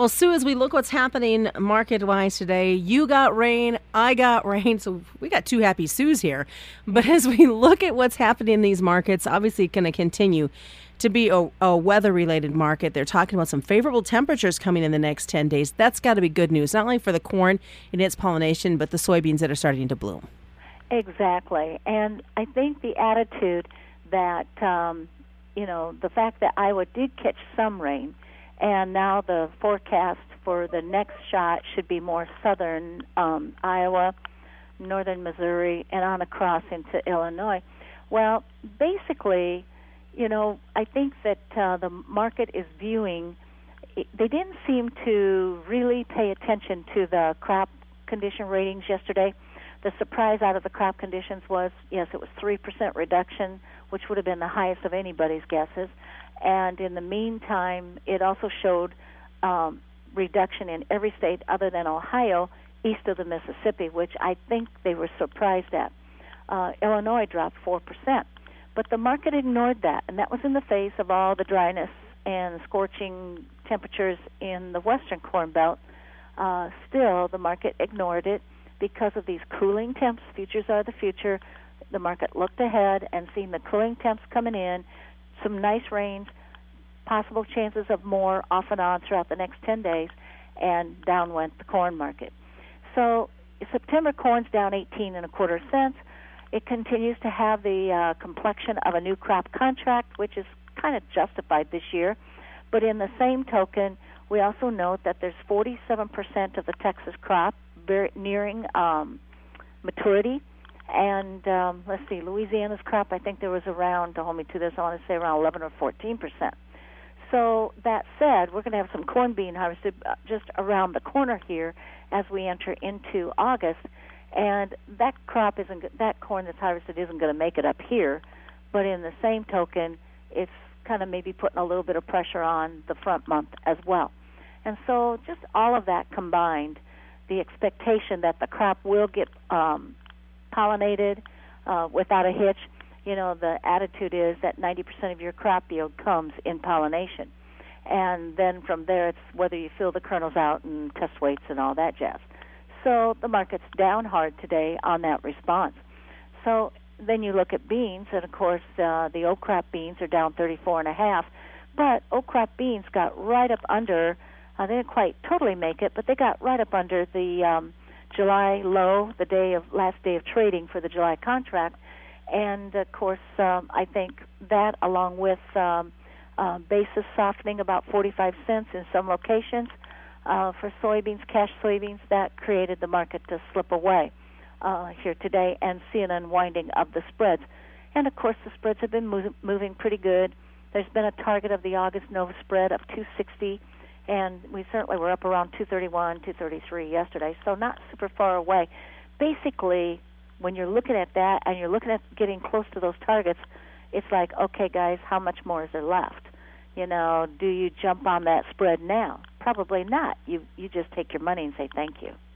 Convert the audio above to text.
Well, Sue, as we look what's happening market-wise today, you got rain, I got rain, so we got two happy Sues here. But as we look at what's happening in these markets, obviously it's going to continue to be a weather-related market. They're talking about some favorable temperatures coming in the next 10 days. That's got to be good news, not only for the corn and its pollination, but the soybeans that are starting to bloom. Exactly. And I think the attitude that, the fact that Iowa did catch some rain, and now the forecast for the next shot should be more southern Iowa, northern Missouri, and on across into Illinois. Well, basically, I think that the market is viewing, they didn't seem to really pay attention to the crop condition ratings yesterday. The surprise out of the crop conditions was, yes, it was 3% reduction, which would have been the highest of anybody's guesses. And in the meantime, it also showed reduction in every state other than Ohio, east of the Mississippi, which I think they were surprised at. Illinois dropped 4%. But the market ignored that, and that was in the face of all the dryness and scorching temperatures in the western Corn Belt. Still, the market ignored it because of these cooling temps. Futures are the future. The market looked ahead and seen the cooling temps coming in, some nice rains, possible chances of more off and on throughout the next 10 days, and down went the corn market. So September corn's down 18.25 cents. It continues to have the complexion of a new crop contract, which is kind of justified this year. But in the same token, we also note that there's 47% of the Texas crop nearing maturity. And let's see, Louisiana's crop, I think there was around, to hold me to this, I want to say around 11 or 14%. So that said, we're going to have some corn being harvested just around the corner here as we enter into August. And that corn that's harvested isn't going to make it up here. But in the same token, it's kind of maybe putting a little bit of pressure on the front month as well. And so just all of that combined, the expectation that the crop will get pollinated without a hitch. The attitude is that 90% of your crop yield comes in pollination. And then from there, it's whether you fill the kernels out and test weights and all that jazz. So the market's down hard today on that response. So then you look at beans, and of course the oak crop beans are down 34.5. But oak crop beans got right up under. They didn't quite totally make it, but they got right up under the July low, the last day of trading for the July contract. And of course, I think that, along with basis softening about 45 cents in some locations for soybeans, cash soybeans, that created the market to slip away here today and see an unwinding of the spreads. And of course, the spreads have been moving pretty good. There's been a target of the August Nova spread of 260. And we certainly were up around 231, 233 yesterday, so not super far away. Basically, when you're looking at that and you're looking at getting close to those targets, it's like, okay, guys, how much more is there left? Do you jump on that spread now? Probably not. You just take your money and say thank you.